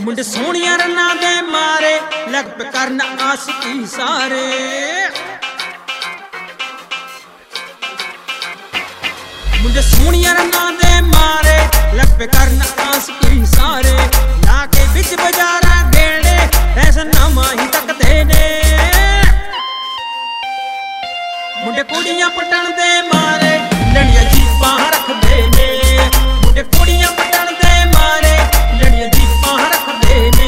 मुंडे सोहणिया रन्ना दे मारे लग पे करना आशिकी सारे। मुंडे सोहणिया रन्ना दे मारे लग पे करना आशिकी सारे। लाके बिच बाजारा गेड़े फैशन नामा ही तकदे ने। मुंडे कुड़ियां पटन दे मारे लड़िया जीपां रखदे ने। मुंडे कुड़ियां पटन दे मारे लड़िया जीपां रखदे ने।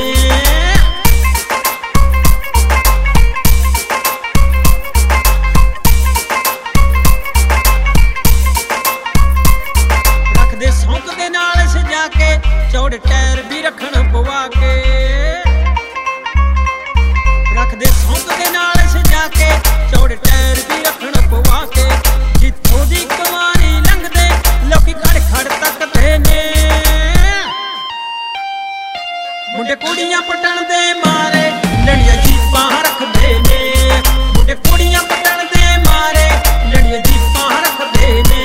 रखदे सौंक दे नाल सजा के चौड़े टायर भी रखण पवा के। रखदे सौंक दे नाल सजा के चौड़े टायर भी रखण पवा के। जिथों दी कवारी लंघदे लोकी खड़ खड़ तकदे ने। मुंडे कुड़ियां पटन दे मारे लड़िया जीपां रखदे ने। मुंडे कुड़ियां पटन दे मारे लड़िया जीपां रखदे ने।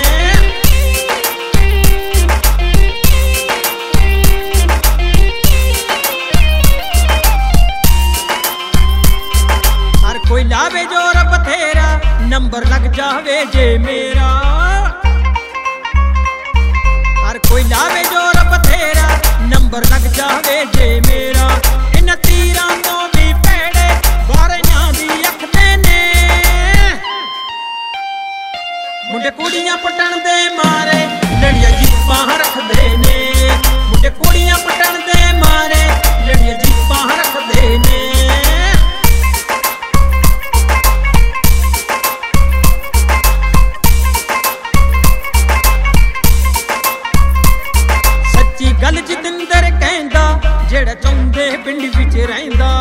हर कोई लावे जोर बथेरा नंबर लग जावे जे मेरा। हर कोई लावे जोर बथेरा नंबर लग जावे जे मेरा। इन तीरां तो भी पैड़े बारियां दी अखदे ने। मुंडे कुड़ियां पटन दे मारे लड़िया जीपां रखदे ने। मुंडे कुड़ियां पटन दे मारे लड़िया जीपां रखदे ने। गल जितेंद्र कहंदा जेड़ा चौंदे पिंड विच रहिंदा।